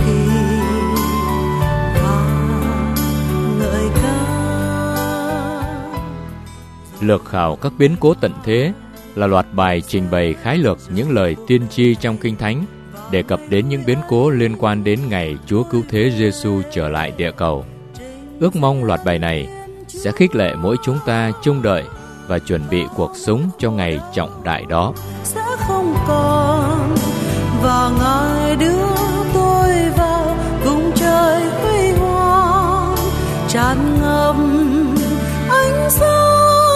kỳ và ngợi ca. Lược khảo các biến cố tận thế là loạt bài trình bày khái lược những lời tiên tri trong Kinh Thánh, đề cập đến những biến cố liên quan đến ngày Chúa Cứu Thế Giêsu trở lại địa cầu. Ước mong loạt bài này sẽ khích lệ mỗi chúng ta trông đợi và chuẩn bị cuộc sống cho ngày trọng đại đó. Sẽ không còn và Ngài đưa tôi vào vùng trời huy hoàng tràn ngập ánh sáng.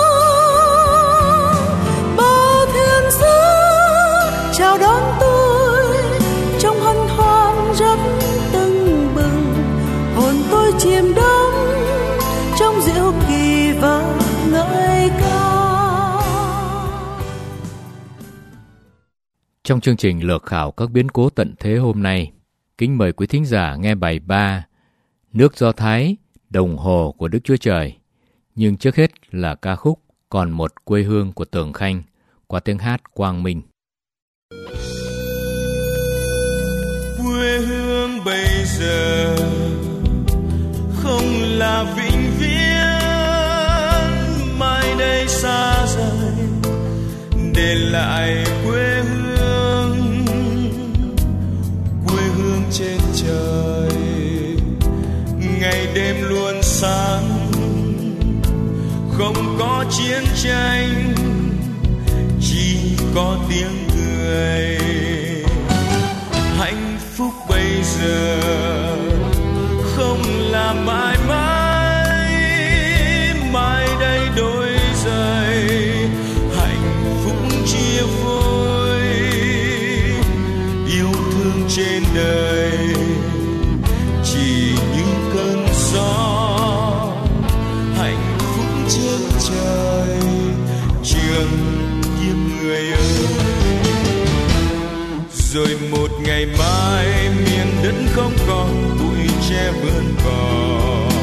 Bao thiên sứ chào đón tôi trong hân hoan rất tưng bừng, hồn tôi chìm đắm trong diệu kỳ và ngợi ca. Trong chương trình lược khảo các biến cố tận thế hôm nay, kính mời quý thính giả nghe bài 3 Nước Do Thái, Đồng Hồ của Đức Chúa Trời. Nhưng trước hết là ca khúc Còn Một Quê Hương của Tường Khanh qua tiếng hát Quang Minh. Quê hương bây giờ không là vĩnh viễn, mai đây xa rời, để lại quê hương trên trời. Ngày đêm luôn sáng, không có chiến tranh, chỉ có tiếng cười. Hạnh phúc bây giờ không là mãi mãi, mai đây đôi rời. Hạnh phúc chia phôi, yêu thương trên đời chỉ những cơn gió. Hạnh phúc trên trời trường kiếp người ơi. Rồi một ngày mai miền đất không còn bụi tre vươn cỏ,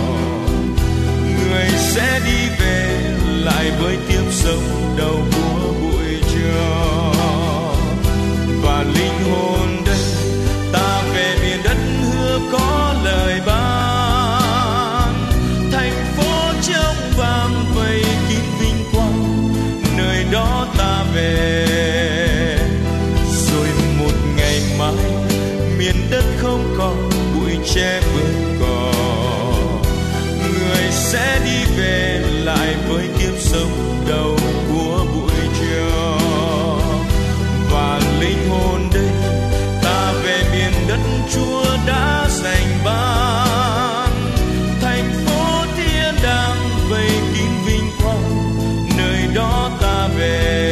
người sẽ đi về lại với kiếp sống đầu của bụi tro. Và linh hồn đây ta về miền đất hứa có lời ban. Thành phố trong vàng vây kín vinh quang, nơi đó ta về. Rồi một ngày mai miền đất không còn bụi tre vươn cỏ, người sẽ đi về lại với kiếp sống đầu của bụi tro. Và linh hồn đây ta về miền đất Chúa đã dành ban. Thành phố thiên đàng vây kín vinh quang, nơi đó ta về.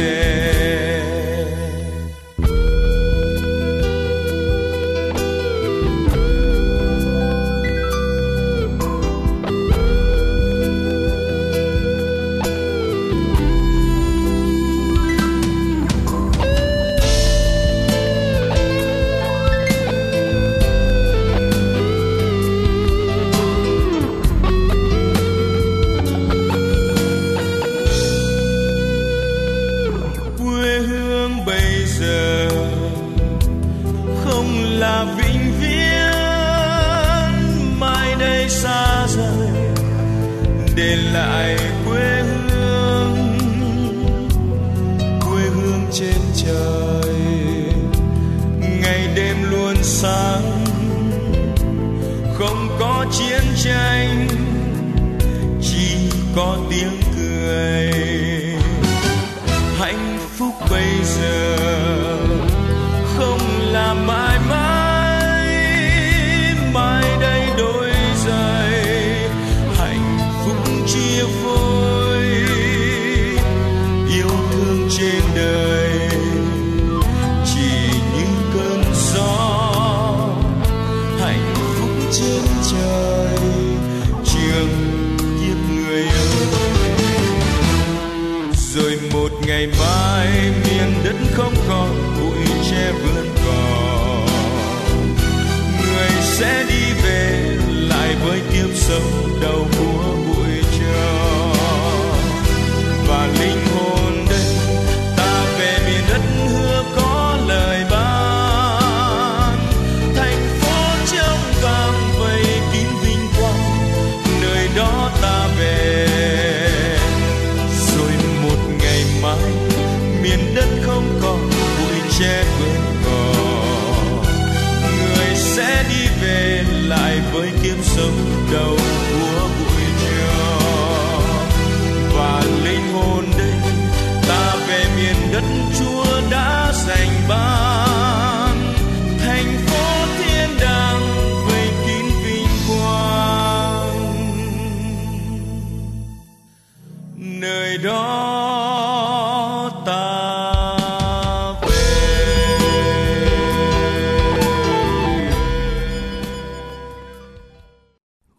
Để lại quê hương trên trời. Ngày đêm luôn sáng, không có chiến tranh, chỉ có tiếng cười. Hạnh phúc bây giờ không là mãi mãi, mai đây đôi rời. Chia phôi yêu thương trên đời chỉ những cơn gió. Hạnh phúc trên trời trường kiếp người ơi. Rồi một ngày mai miền đất không còn bụi tre vươn cỏ, người sẽ đi về lại với kiếp sống đầu của bụi. Và linh hồn đây ta về miền đất hứa có lời ban. Thành phố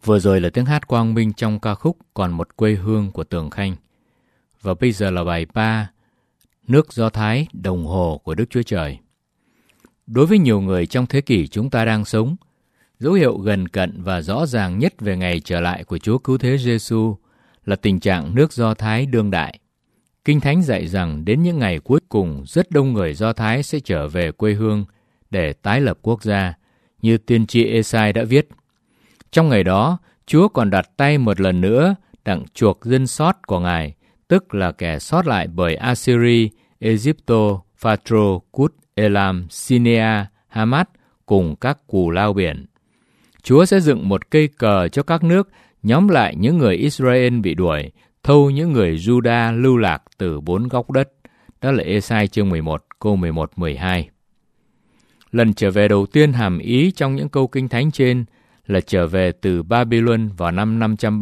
Vừa rồi là tiếng hát quang minh trong ca khúc Còn Một Quê Hương của Tường Khanh. Và bây giờ là bài 3, Nước Do Thái, Đồng Hồ của Đức Chúa Trời. Đối với nhiều người trong thế kỷ chúng ta đang sống, dấu hiệu gần cận và rõ ràng nhất về ngày trở lại của Chúa Cứu Thế Giêsu là tình trạng nước Do Thái đương đại. Kinh Thánh dạy rằng đến những ngày cuối cùng, rất đông người Do Thái sẽ trở về quê hương để tái lập quốc gia, như tiên tri Ê-sai đã viết. Trong ngày đó, Chúa còn đặt tay một lần nữa đặng chuộc dân sót của Ngài, tức là kẻ sót lại bởi Assyria, Egypto, Pharaoh, Cút, Elam, Sinea, Hamat cùng các cù lao biển. Chúa sẽ dựng một cây cờ cho các nước, nhóm lại những người Israel bị đuổi, thâu những người Juda lưu lạc từ 4 góc đất. Đó là Ê-sai chương 11, câu 11-12. Lần trở về đầu tiên hàm ý trong những câu kinh thánh trên là trở về từ Babylon vào năm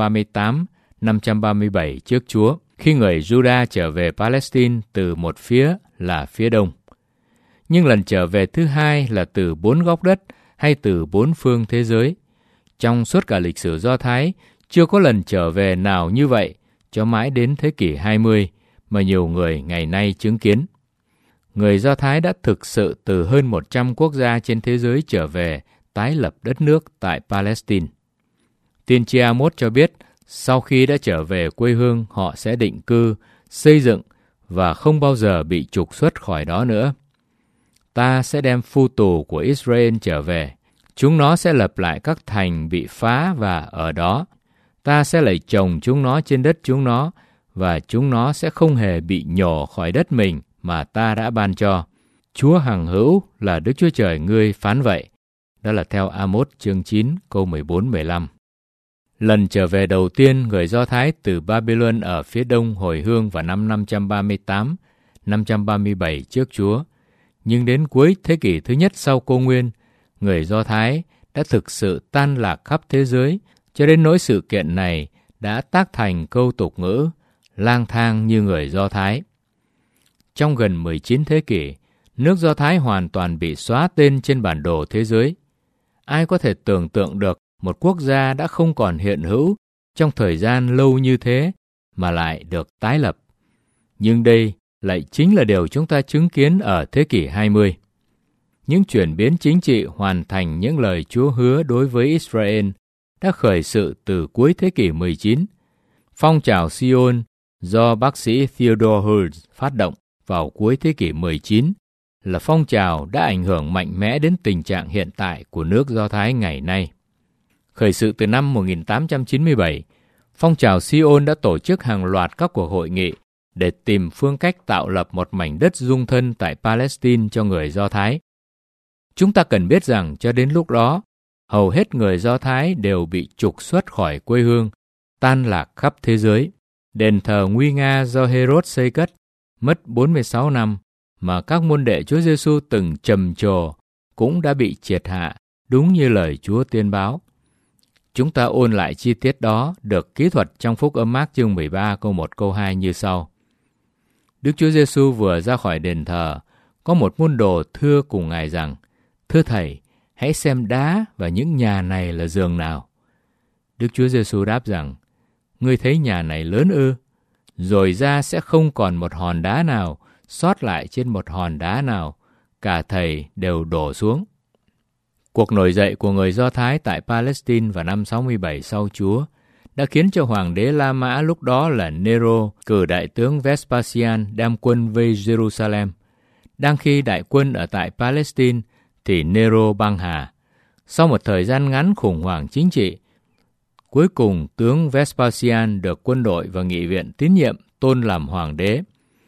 538-537 trước Chúa, khi người Juda trở về Palestine từ một phía là phía đông. Nhưng lần trở về thứ hai là từ 4 góc đất hay từ 4 phương thế giới. Trong suốt cả lịch sử Do Thái, chưa có lần trở về nào như vậy cho mãi đến thế kỷ 20 mà nhiều người ngày nay chứng kiến. Người Do Thái đã thực sự từ hơn 100 quốc gia trên thế giới trở về tái lập đất nước tại Palestine. Tiên tri Amos cho biết, sau khi đã trở về quê hương, họ sẽ định cư, xây dựng và không bao giờ bị trục xuất khỏi đó nữa. Ta sẽ đem phu tù của Israel trở về. Chúng nó sẽ lập lại các thành bị phá và ở đó. Ta sẽ lấy trồng chúng nó trên đất chúng nó, và chúng nó sẽ không hề bị nhổ khỏi đất mình mà ta đã ban cho. Chúa hằng hữu là Đức Chúa Trời ngươi phán vậy. Đó là theo Amos chương 9 câu 14-15. Lần trở về đầu tiên, người Do Thái từ Babylon ở phía đông hồi hương vào năm 538-537 trước Chúa. Nhưng đến cuối thế kỷ thứ nhất sau Công nguyên, người Do Thái đã thực sự tan lạc khắp thế giới, cho đến nỗi sự kiện này đã tác thành câu tục ngữ lang thang như người Do Thái. Trong gần 19 thế kỷ, nước Do Thái hoàn toàn bị xóa tên trên bản đồ thế giới. Ai có thể tưởng tượng được một quốc gia đã không còn hiện hữu trong thời gian lâu như thế mà lại được tái lập? Nhưng đây lại chính là điều chúng ta chứng kiến ở thế kỷ 20. Những chuyển biến chính trị hoàn thành những lời Chúa hứa đối với Israel đã khởi sự từ cuối thế kỷ 19. Phong trào Sion do bác sĩ Theodore Herz phát động vào cuối thế kỷ 19 là phong trào đã ảnh hưởng mạnh mẽ đến tình trạng hiện tại của nước Do Thái ngày nay. Khởi sự từ năm 1897, phong trào Sion đã tổ chức hàng loạt các cuộc hội nghị để tìm phương cách tạo lập một mảnh đất dung thân tại Palestine cho người Do Thái. Chúng ta cần biết rằng cho đến lúc đó, hầu hết người Do Thái đều bị trục xuất khỏi quê hương, tan lạc khắp thế giới. Đền thờ nguy nga do Herod xây cất mất 46 năm mà các môn đệ Chúa Giêsu từng trầm trồ cũng đã bị triệt hạ, đúng như lời Chúa tiên báo. Chúng ta ôn lại chi tiết đó được kỹ thuật trong Phúc Âm Mác chương 13 câu 1 câu 2 như sau. Đức Chúa Giêsu vừa ra khỏi đền thờ, có một môn đồ thưa cùng Ngài rằng: "Thưa Thầy, hãy xem đá và những nhà này là giường nào?" Đức Chúa Giêsu đáp rằng: "Ngươi thấy nhà này lớn ư? Rồi ra sẽ không còn một hòn đá nào sót lại trên một hòn đá nào, cả thầy đều đổ xuống." Cuộc nổi dậy của người Do Thái tại Palestine vào năm 67 sau Chúa đã khiến cho hoàng đế La Mã lúc đó là Nero cử đại tướng Vespasian đem quân vây Jerusalem. Đang khi đại quân ở tại Palestine thì Nero băng hà. Sau một thời gian ngắn khủng hoảng chính trị, cuối cùng tướng Vespasian được quân đội và nghị viện tín nhiệm tôn làm hoàng đế.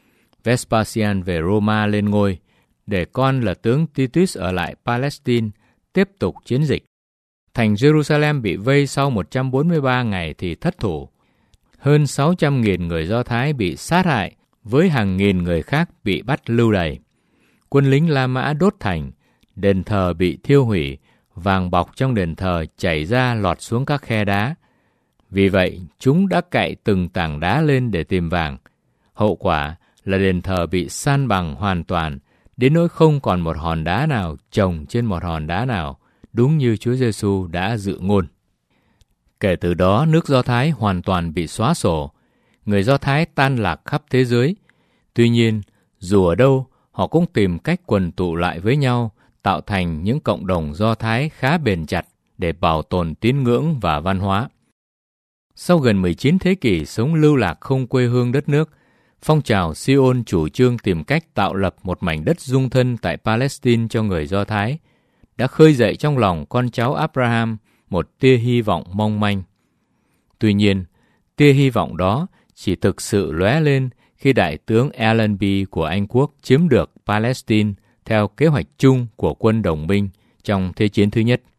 Vespasian về Roma lên ngôi, để con là tướng Titus ở lại Palestine tiếp tục chiến dịch. Thành Jerusalem bị vây sau 143 ngày thì thất thủ. Hơn 600.000 người Do Thái bị sát hại, với hàng nghìn người khác bị bắt lưu đày. Quân lính La Mã đốt thành, đền thờ bị thiêu hủy, vàng bọc trong đền thờ chảy ra lọt xuống các khe đá. Vì vậy, chúng đã cạy từng tảng đá lên để tìm vàng. Hậu quả là đền thờ bị san bằng hoàn toàn, đến nỗi không còn một hòn đá nào chồng trên một hòn đá nào, đúng như Chúa Giêsu đã dự ngôn. Kể từ đó, nước Do Thái hoàn toàn bị xóa sổ. Người Do Thái tan lạc khắp thế giới. Tuy nhiên, dù ở đâu, họ cũng tìm cách quần tụ lại với nhau, tạo thành những cộng đồng Do Thái khá bền chặt để bảo tồn tín ngưỡng và văn hóa. Sau gần 19 thế kỷ sống lưu lạc không quê hương đất nước, phong trào Zion chủ trương tìm cách tạo lập một mảnh đất dung thân tại Palestine cho người Do Thái, đã khơi dậy trong lòng con cháu Abraham một tia hy vọng mong manh. Tuy nhiên, tia hy vọng đó chỉ thực sự lóe lên khi đại tướng Allenby của Anh Quốc chiếm được Palestine theo kế hoạch chung của quân đồng minh trong Thế chiến thứ nhất.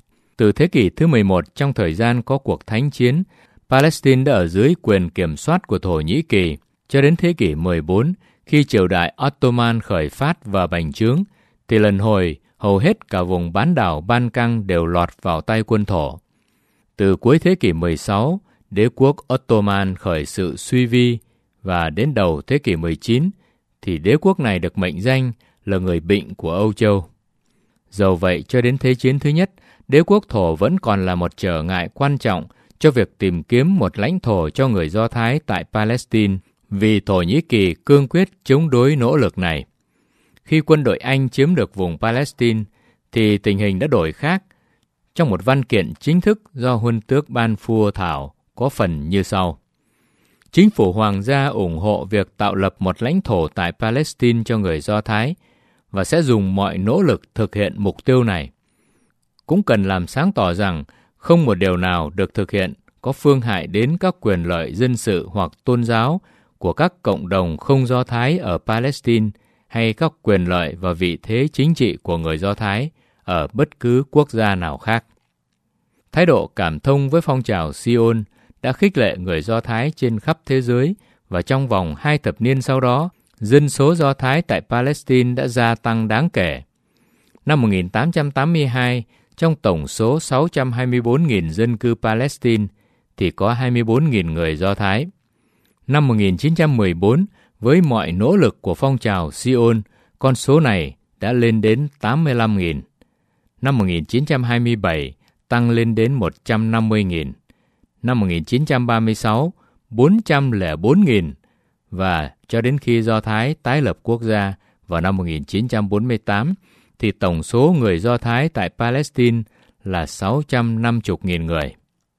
Từ thế kỷ thứ 11, trong thời gian có cuộc thánh chiến, Palestine đã ở dưới quyền kiểm soát của Thổ Nhĩ Kỳ, cho đến thế kỷ 14, khi triều đại Ottoman khởi phát và bành trướng, thì lần hồi hầu hết cả vùng bán đảo Ban Căng đều lọt vào tay quân Thổ. Từ cuối thế kỷ 16, đế quốc Ottoman khởi sự suy vi, và đến đầu thế kỷ 19, thì đế quốc này được mệnh danh là người bệnh của Âu Châu. Dầu vậy, cho đến Thế chiến thứ nhất, đế quốc Thổ vẫn còn là một trở ngại quan trọng cho việc tìm kiếm một lãnh thổ cho người Do Thái tại Palestine, vì Thổ Nhĩ Kỳ cương quyết chống đối nỗ lực này. Khi quân đội Anh chiếm được vùng Palestine, thì tình hình đã đổi khác. Trong một văn kiện chính thức do Huân tước Balfour thảo có phần như sau. Chính phủ Hoàng gia ủng hộ việc tạo lập một lãnh thổ tại Palestine cho người Do Thái và sẽ dùng mọi nỗ lực thực hiện mục tiêu này. Cũng cần làm sáng tỏ rằng không một điều nào được thực hiện có phương hại đến các quyền lợi dân sự hoặc tôn giáo của các cộng đồng không Do Thái ở Palestine hay các quyền lợi và vị thế chính trị của người Do Thái ở bất cứ quốc gia nào khác. Thái độ cảm thông với phong trào Zion đã khích lệ người Do Thái trên khắp thế giới, và trong vòng 2 thập niên sau đó, dân số Do Thái tại Palestine đã gia tăng đáng kể. Năm 1882, trong tổng số 624.000 dân cư Palestine, thì có 24.000 người Do Thái. Năm 1914, với mọi nỗ lực của phong trào Zion, con số này đã lên đến 85.000. Năm 1927, tăng lên đến 150.000. Năm 1936, 404.000, và cho đến khi Do Thái tái lập quốc gia vào năm 1948, thì tổng số người Do Thái tại Palestine là 650.000 người.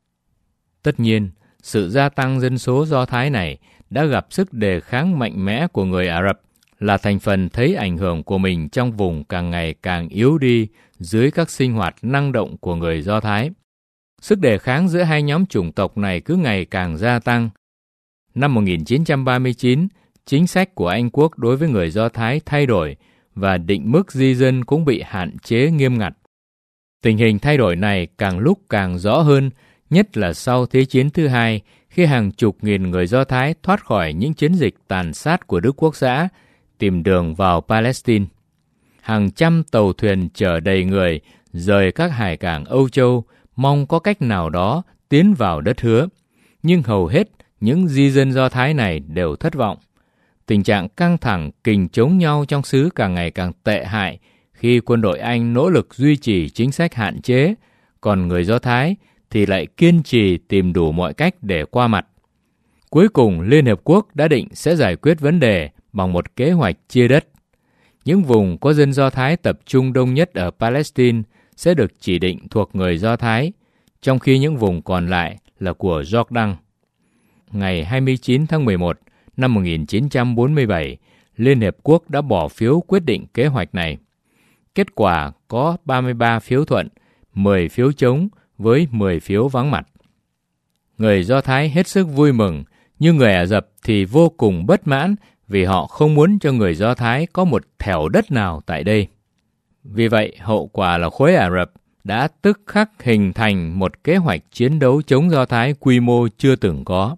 Tất nhiên, sự gia tăng dân số Do Thái này đã gặp sức đề kháng mạnh mẽ của người Ả Rập, là thành phần thấy ảnh hưởng của mình trong vùng càng ngày càng yếu đi dưới các sinh hoạt năng động của người Do Thái. Sức đề kháng giữa hai nhóm chủng tộc này cứ ngày càng gia tăng. Năm 1939, chính sách của Anh Quốc đối với người Do Thái thay đổi và định mức di dân cũng bị hạn chế nghiêm ngặt. Tình hình thay đổi này càng lúc càng rõ hơn, nhất là sau Thế chiến thứ hai, khi hàng chục nghìn người Do Thái thoát khỏi những chiến dịch tàn sát của Đức Quốc xã, tìm đường vào Palestine. Hàng trăm tàu thuyền chở đầy người rời các hải cảng Âu Châu, mong có cách nào đó tiến vào đất hứa. Nhưng hầu hết những di dân Do Thái này đều thất vọng. Tình trạng căng thẳng kình chống nhau trong xứ càng ngày càng tệ hại khi quân đội Anh nỗ lực duy trì chính sách hạn chế, còn người Do Thái thì lại kiên trì tìm đủ mọi cách để qua mặt. Cuối cùng, Liên Hiệp Quốc đã định sẽ giải quyết vấn đề bằng một kế hoạch chia đất. Những vùng có dân Do Thái tập trung đông nhất ở Palestine sẽ được chỉ định thuộc người Do Thái, trong khi những vùng còn lại là của Jordan. Ngày 29 tháng 11 năm 1947, Liên Hiệp Quốc đã bỏ phiếu quyết định kế hoạch này. Kết quả có 33 phiếu thuận, 10 phiếu chống với 10 phiếu vắng mặt. Người Do Thái hết sức vui mừng, nhưng người Ả Rập thì vô cùng bất mãn vì họ không muốn cho người Do Thái có một thẻo đất nào tại đây. Vì vậy, hậu quả là khối Ả Rập đã tức khắc hình thành một kế hoạch chiến đấu chống Do Thái quy mô chưa từng có.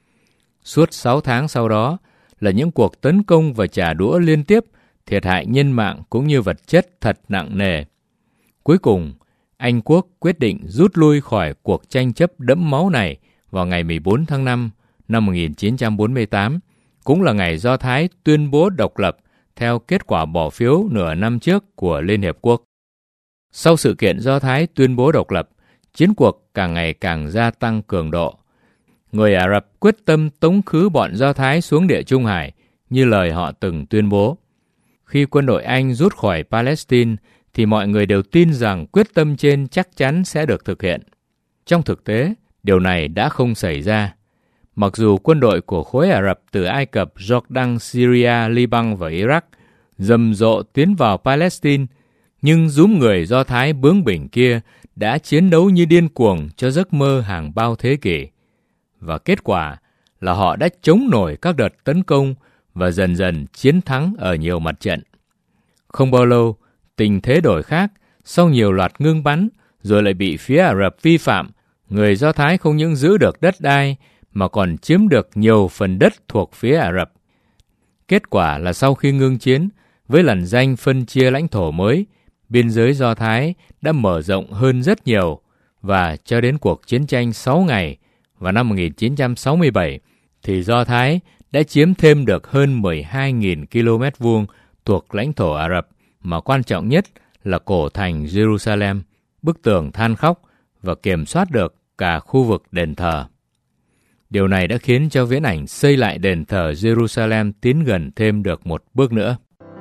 Suốt 6 tháng sau đó là những cuộc tấn công và trả đũa liên tiếp, thiệt hại nhân mạng cũng như vật chất thật nặng nề. Cuối cùng, Anh Quốc quyết định rút lui khỏi cuộc tranh chấp đẫm máu này vào ngày 14 tháng 5 năm 1948, cũng là ngày Do Thái tuyên bố độc lập theo kết quả bỏ phiếu nửa năm trước của Liên Hiệp Quốc. Sau sự kiện Do Thái tuyên bố độc lập, chiến cuộc càng ngày càng gia tăng cường độ. Người Ả Rập quyết tâm tống khứ bọn Do Thái xuống Địa Trung Hải như lời họ từng tuyên bố. Khi quân đội Anh rút khỏi Palestine thì mọi người đều tin rằng quyết tâm trên chắc chắn sẽ được thực hiện. Trong thực tế, điều này đã không xảy ra. Mặc dù quân đội của khối Ả Rập từ Ai Cập, Jordan, Syria, Liban và Iraq rầm rộ tiến vào Palestine, nhưng dúm người Do Thái bướng bỉnh kia đã chiến đấu như điên cuồng cho giấc mơ hàng bao thế kỷ. Và kết quả là họ đã chống nổi các đợt tấn công và dần dần chiến thắng ở nhiều mặt trận. Không bao lâu, tình thế đổi khác, sau nhiều loạt ngưng bắn, rồi lại bị phía Ả Rập vi phạm, người Do Thái không những giữ được đất đai mà còn chiếm được nhiều phần đất thuộc phía Ả Rập. Kết quả là sau khi ngưng chiến, với lằn ranh phân chia lãnh thổ mới, biên giới Do Thái đã mở rộng hơn rất nhiều, và cho đến cuộc chiến tranh 6 ngày vào năm 1967, thì Do Thái đã chiếm thêm được hơn 12.000 km vuông thuộc lãnh thổ Ả Rập, mà quan trọng nhất là cổ thành Jerusalem, bức tường than khóc và kiểm soát được cả khu vực đền thờ. Điều này đã khiến cho viễn ảnh xây lại đền thờ Jerusalem tiến gần thêm được một bước nữa.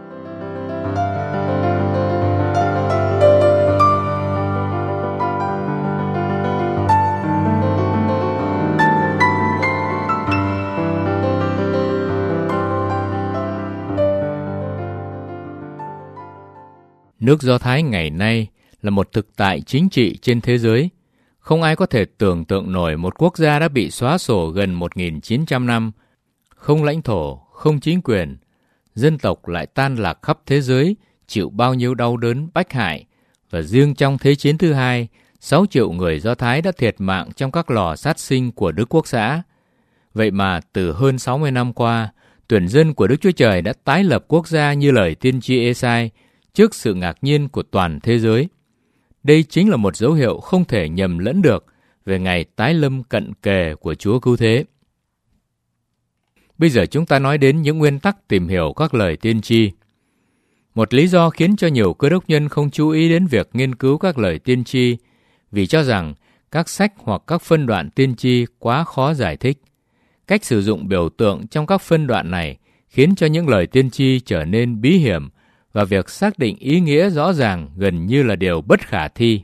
Nước Do Thái ngày nay là một thực tại chính trị trên thế giới. Không ai có thể tưởng tượng nổi một quốc gia đã bị xóa sổ gần 1.900 năm, không lãnh thổ, không chính quyền, dân tộc lại tan lạc khắp thế giới, chịu bao nhiêu đau đớn bách hại, và riêng trong Thế chiến thứ hai, 6 triệu người Do Thái đã thiệt mạng trong các lò sát sinh của Đức Quốc xã. Vậy mà từ hơn 60 năm qua, tuyển dân của Đức Chúa Trời đã tái lập quốc gia như lời tiên tri Ê-sai trước sự ngạc nhiên của toàn thế giới. Đây chính là một dấu hiệu không thể nhầm lẫn được về ngày tái lâm cận kề của Chúa Cứu Thế. Bây giờ chúng ta nói đến những nguyên tắc tìm hiểu các lời tiên tri. Một lý do khiến cho nhiều cơ đốc nhân không chú ý đến việc nghiên cứu các lời tiên tri vì cho rằng các sách hoặc các phân đoạn tiên tri quá khó giải thích. Cách sử dụng biểu tượng trong các phân đoạn này khiến cho những lời tiên tri trở nên bí hiểm và việc xác định ý nghĩa rõ ràng gần như là điều bất khả thi.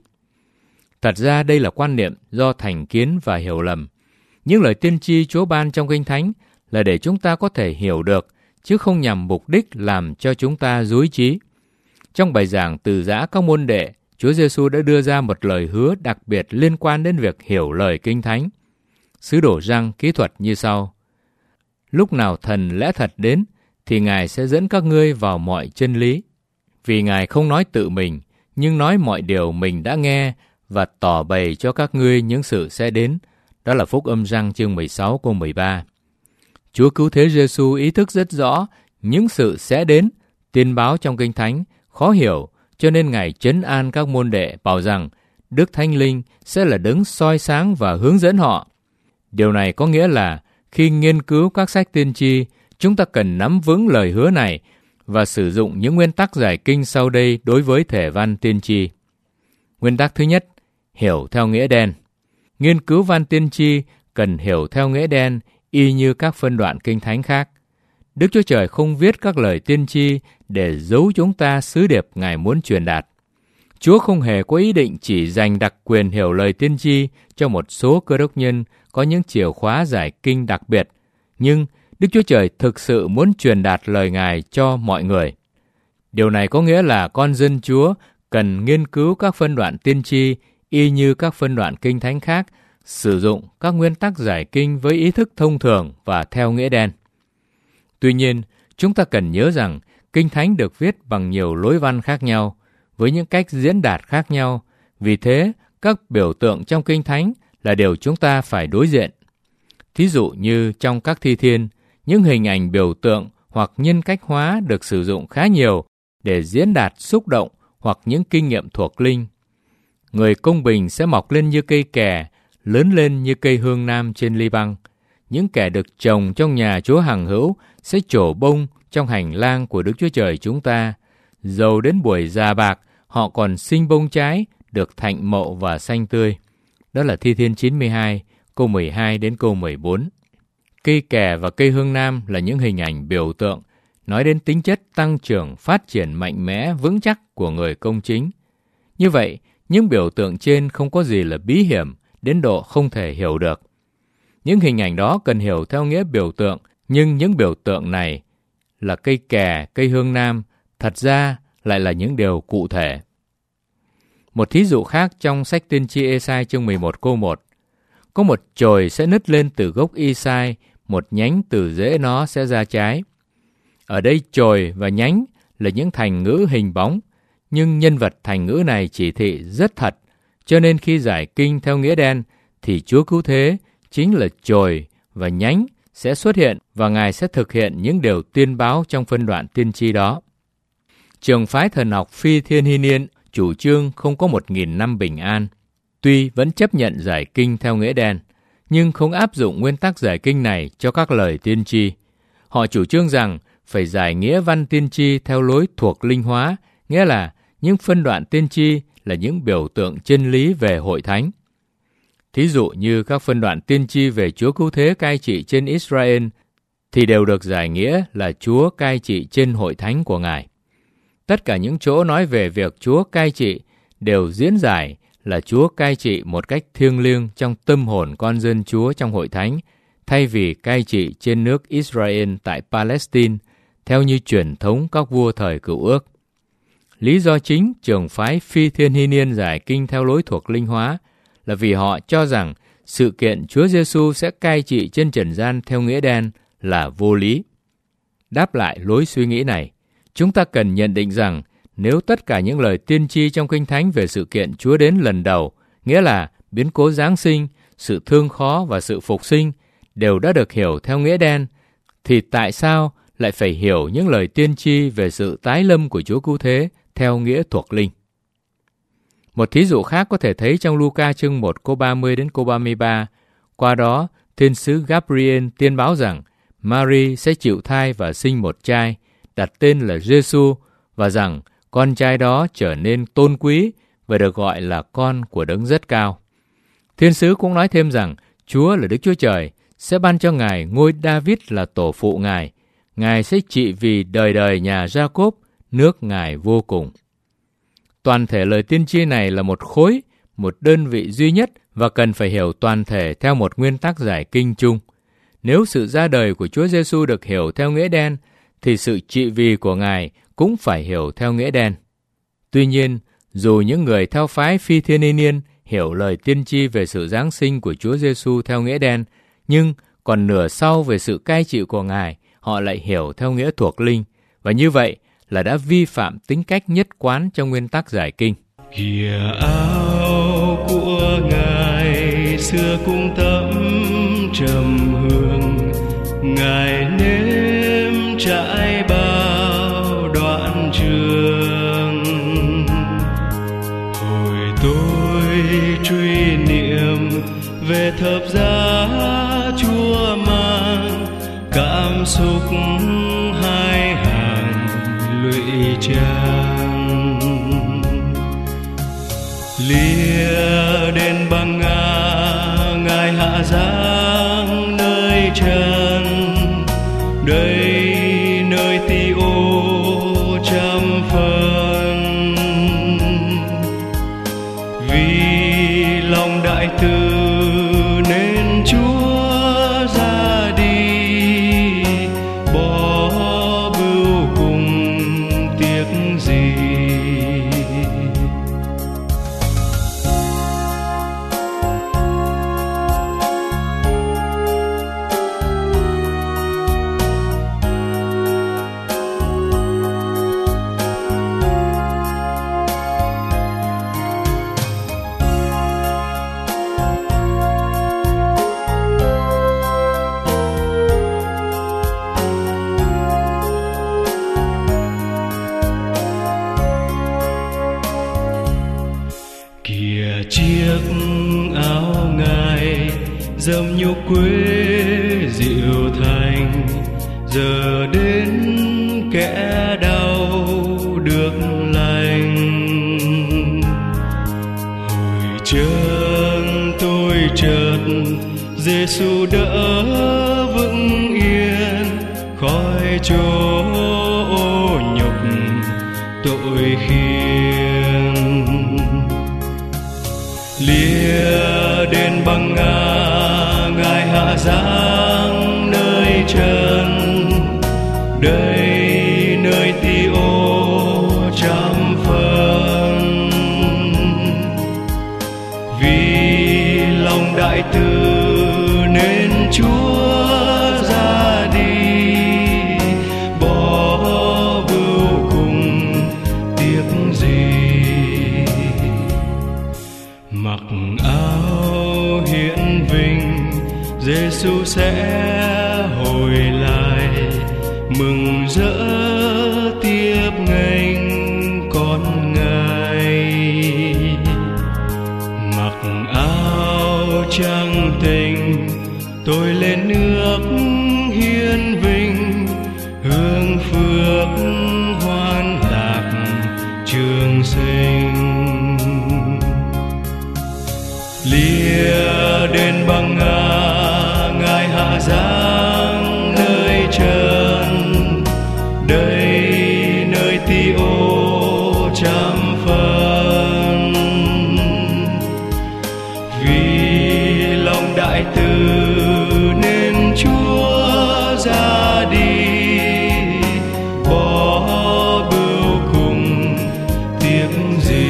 Thật ra đây là quan niệm do thành kiến và hiểu lầm. Những lời tiên tri Chúa ban trong Kinh Thánh là để chúng ta có thể hiểu được, chứ không nhằm mục đích làm cho chúng ta rối trí. Trong bài giảng từ giã các môn đệ, Chúa Giêsu đã đưa ra một lời hứa đặc biệt liên quan đến việc hiểu lời Kinh Thánh. Sứ đồ Giăng kỹ thuật như sau: lúc nào Thần lẽ thật đến, thì Ngài sẽ dẫn các ngươi vào mọi chân lý. Vì Ngài không nói tự mình, nhưng nói mọi điều mình đã nghe và tỏ bày cho các ngươi những sự sẽ đến. Đó là Phúc Âm Giăng chương 16 câu 13. Chúa Cứu Thế Giêsu ý thức rất rõ những sự sẽ đến, tiên báo trong Kinh Thánh khó hiểu, cho nên Ngài trấn an các môn đệ bảo rằng Đức Thánh Linh sẽ là đấng soi sáng và hướng dẫn họ. Điều này có nghĩa là khi nghiên cứu các sách tiên tri, chúng ta cần nắm vững lời hứa này và sử dụng những nguyên tắc giải kinh sau đây đối với thể văn tiên tri. Nguyên tắc thứ nhất, hiểu theo nghĩa đen. Nghiên cứu văn tiên tri cần hiểu theo nghĩa đen y như các phân đoạn Kinh Thánh khác. Đức Chúa Trời không viết các lời tiên tri để giấu chúng ta sứ điệp Ngài muốn truyền đạt. Chúa không hề có ý định chỉ dành đặc quyền hiểu lời tiên tri cho một số cơ đốc nhân có những chìa khóa giải kinh đặc biệt, nhưng Đức Chúa Trời thực sự muốn truyền đạt lời Ngài cho mọi người. Điều này có nghĩa là con dân Chúa cần nghiên cứu các phân đoạn tiên tri y như các phân đoạn Kinh Thánh khác, sử dụng các nguyên tắc giải kinh với ý thức thông thường và theo nghĩa đen. Tuy nhiên, chúng ta cần nhớ rằng Kinh Thánh được viết bằng nhiều lối văn khác nhau, với những cách diễn đạt khác nhau. Vì thế, các biểu tượng trong Kinh Thánh là điều chúng ta phải đối diện. Thí dụ như trong các thi thiên, những hình ảnh biểu tượng hoặc nhân cách hóa được sử dụng khá nhiều để diễn đạt xúc động hoặc những kinh nghiệm thuộc linh. Người công bình sẽ mọc lên như cây kè, lớn lên như cây hương nam trên Liban. Những kẻ được trồng trong nhà Chúa hằng hữu sẽ trổ bông trong hành lang của Đức Chúa Trời chúng ta. Dầu đến buổi già bạc, họ còn sinh bông trái, được thạnh mộ và xanh tươi. Đó là Thi Thiên 92, câu 12 đến câu 14. Cây kè và cây hương nam là những hình ảnh biểu tượng nói đến tính chất tăng trưởng, phát triển mạnh mẽ, vững chắc của người công chính. Như vậy, những biểu tượng trên không có gì là bí hiểm đến độ không thể hiểu được. Những hình ảnh đó cần hiểu theo nghĩa biểu tượng, nhưng những biểu tượng này là cây kè, cây hương nam, thật ra lại là những điều cụ thể. Một thí dụ khác trong sách tiên tri Ê-sai chương 11 câu 1. Có một chồi sẽ nứt lên từ gốc Y-sai, một nhánh từ rễ nó sẽ ra trái. Ở đây chồi và nhánh là những thành ngữ hình bóng, nhưng nhân vật thành ngữ này chỉ thị rất thật, cho nên khi giải kinh theo nghĩa đen thì Chúa Cứu Thế chính là chồi và nhánh sẽ xuất hiện và Ngài sẽ thực hiện những điều tiên báo trong phân đoạn tiên tri đó. Trường phái thần học Phi Thiên Hy Niên chủ trương không có 1.000 năm bình an. Tuy vẫn chấp nhận giải kinh theo nghĩa đen, nhưng không áp dụng nguyên tắc giải kinh này cho các lời tiên tri. Họ chủ trương rằng phải giải nghĩa văn tiên tri theo lối thuộc linh hóa, nghĩa là những phân đoạn tiên tri là những biểu tượng chân lý về hội thánh. Thí dụ như các phân đoạn tiên tri về Chúa Cứu Thế cai trị trên Israel thì đều được giải nghĩa là Chúa cai trị trên hội thánh của Ngài. Tất cả những chỗ nói về việc Chúa cai trị đều diễn giải là Chúa cai trị một cách thiêng liêng trong tâm hồn con dân Chúa trong hội thánh, thay vì cai trị trên nước Israel tại Palestine, theo như truyền thống các vua thời Cựu Ước. Lý do chính trường phái Phi Thiên Hy Niên giải kinh theo lối thuộc linh hóa là vì họ cho rằng sự kiện Chúa Giêsu sẽ cai trị trên trần gian theo nghĩa đen là vô lý. Đáp lại lối suy nghĩ này, chúng ta cần nhận định rằng nếu tất cả những lời tiên tri trong Kinh Thánh về sự kiện Chúa đến lần đầu, nghĩa là biến cố Giáng sinh, sự thương khó và sự phục sinh, đều đã được hiểu theo nghĩa đen, thì tại sao lại phải hiểu những lời tiên tri về sự tái lâm của Chúa Cứu Thế theo nghĩa thuộc linh? Một thí dụ khác có thể thấy trong Luca chương 1 câu 30 đến câu 33. Qua đó, thiên sứ Gabriel tiên báo rằng Mary sẽ chịu thai và sinh một trai, đặt tên là Giêsu, và rằng con trai đó trở nên tôn quý và được gọi là con của Đấng Rất Cao. Thiên sứ cũng nói thêm rằng Chúa là Đức Chúa Trời sẽ ban cho Ngài ngôi David là tổ phụ Ngài. Ngài sẽ trị vì đời đời nhà Gia-cốp, nước Ngài vô cùng. Toàn thể lời tiên tri này là một khối, một đơn vị duy nhất và cần phải hiểu toàn thể theo một nguyên tắc giải kinh chung. Nếu sự ra đời của Chúa Giêsu được hiểu theo nghĩa đen, thì sự trị vì của Ngài cũng phải hiểu theo nghĩa đen. Tuy nhiên, dù những người theo phái Phi Thiên Hy Niên hiểu lời tiên tri về sự Giáng sinh của Chúa Giêsu theo nghĩa đen, nhưng còn nửa sau về sự cai trị của Ngài, họ lại hiểu theo nghĩa thuộc linh, và như vậy là đã vi phạm tính cách nhất quán trong nguyên tắc giải kinh. Kìa áo của Ngài xưa cũng tẩm trầm hương, Ngài nếm trải bao đoạn trường. Hồi tôi truy niệm về thập giá Chúa mang, cảm xúc hai hàng lụy trang. Lìa đến bằng Ngài hạ giáng nơi trần, đây nơi ti ô trăm phần. Vì lòng đại từ nên Chúa ra đi, bỏ bưu cùng tiếc gì. Kìa chiếc áo Ngài dầm nhục quê dịu thành, giờ đến kẻ đau được lành. Hồi chân tôi chợt Giêsu đỡ vững yên khỏi chỗ ô nhục tội khiên. Lìa đến bằng Ngài hạ giáng nơi trần, đây nơi ti ô trăm phần. Vì lòng đại từ nên Chúa ra đi, bỏ bưu cùng tiếc gì. Mặc áo hiển vinh, Giêsu sẽ hồi lại, mừng rỡ tiếp nghênh con Ngài. Mặc áo trắng tình, tôi lên nước hiên vinh, hương phước hoan lạc trường sinh. Lìa đến bằng Ngài hạ giáng nơi trần, đây nơi ti ô trăm phần. Vì lòng đại từ nên Chúa ra đi, bỏ bưu cùng tiếc gì.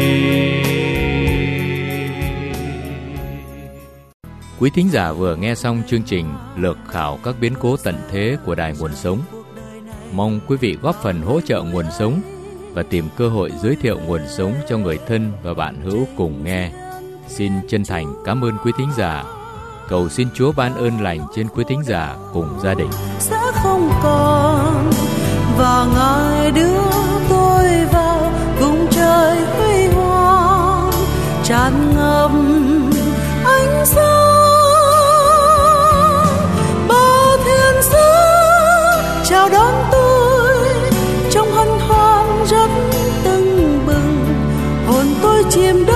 Quý thính giả vừa nghe xong chương trình lược khảo các biến cố tận thế của Đài Nguồn Sống. Mong quý vị góp phần hỗ trợ Nguồn Sống và tìm cơ hội giới thiệu Nguồn Sống cho người thân và bạn hữu cùng nghe. Xin chân thành cảm ơn quý thính giả. Cầu xin Chúa ban ơn lành trên quý thính giả cùng gia đình. Sẽ không còn, và Ngài đưa tôi vào cùng trời huy hoàng tràn ngập ánh sáng. Bao thiên sứ chào đón tôi trong hân hoan rất tưng bừng, hồn tôi chìm đắm